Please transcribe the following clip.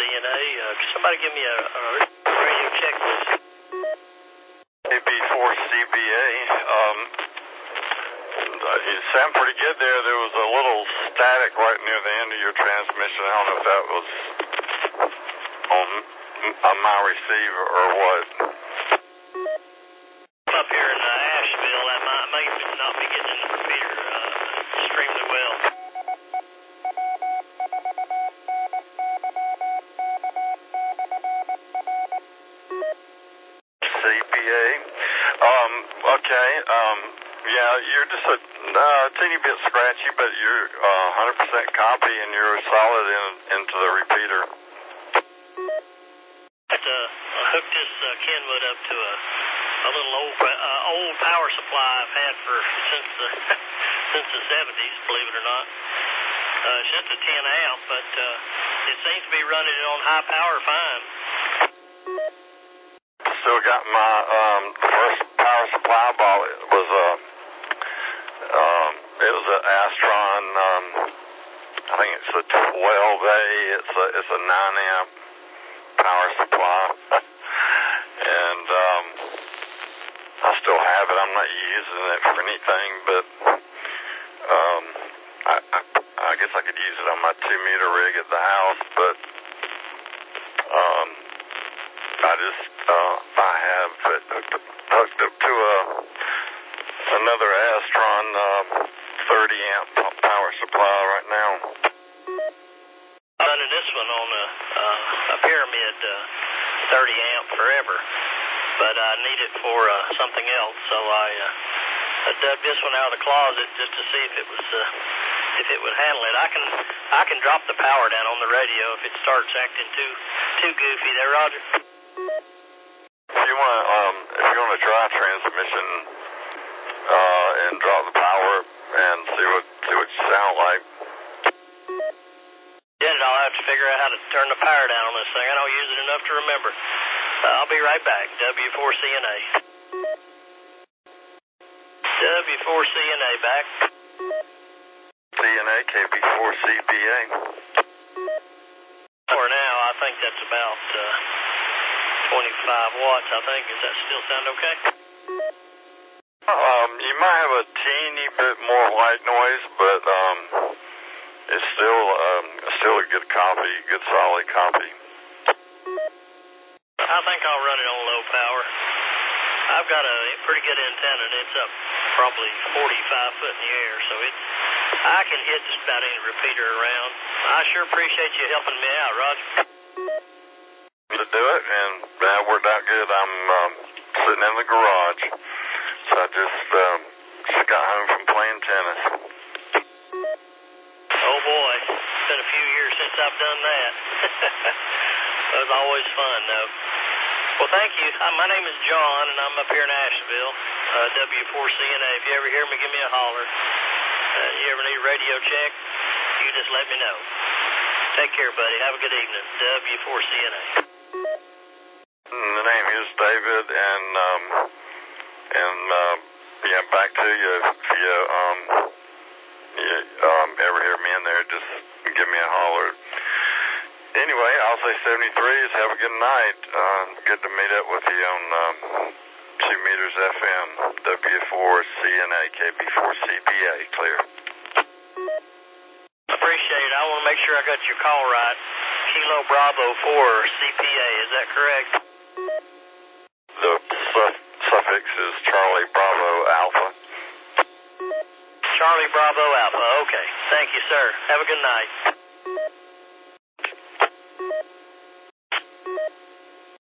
CNA. Could somebody give me a radio check, please? KB4CBA. You sound pretty good there. There was a little static right near the end of your transmission. I don't know if that was on my receiver or what. Up here in Asheville, that may not be getting in the repeater extremely well. CPA. Okay. Yeah, you're just a teeny bit scratchy, but you're 100% copy and you're solid into the repeater. I hooked this Kenwood up to a little old power supply I've had since the 70s, believe it or not. It's just a 10 amp, but it seems to be running it on high power fine. Still got my first power supply I bought. It was an Astron. I think it's a 12A. It's a 9 amp power supply, and I still have it. I'm not using it for anything, but I guess I could use it on my 2-meter rig at the house. But I have it hooked up to another Astron 30 amp power supply right now. I'm running this one on a Pyramid 30 amp forever, but I need it for something else, so I dubbed this one out of the closet just to see if it would handle it. I can drop the power down on the radio if it starts acting too goofy there, Roger. If you want to try transmission and drop the power and see what you sound like. Then I'll have to figure out how to turn the power down on this thing. I don't use it enough to remember. I'll be right back. W4CNA. W4CNA back. CNA KB4CBA. For now, I think that's about 25 watts, I think. Does that still sound okay? You might have a teeny bit more white noise, but it's still a good copy, good solid copy. I think I'll run it on low power. I've got a pretty good antenna, and it's up probably 45 foot in the air, so I can hit just about any repeater around. I sure appreciate you helping me out, Roger. To do it, and that worked out good. I'm sitting in the garage, so I just got home from playing tennis. Oh boy, it's been a few years since I've done that. That was always fun, though. Well, thank you. My name is John, and I'm up here in Asheville, W4CNA. If you ever hear me, give me a holler. You ever need a radio check, you just let me know. Take care, buddy. Have a good evening. W4CNA. The name is David, and yeah, back to you. If you ever hear me in there, just give me a holler. Anyway, I'll say 73s. Have a good night. Good to meet up with you on 2 meters FM, W4CNA, KB4CBA, clear. Appreciate it. I want to make sure I got your call right. Kilo Bravo 4 CPA, is that correct? The suffix is Charlie Bravo Alpha. Charlie Bravo Alpha, okay. Thank you, sir. Have a good night.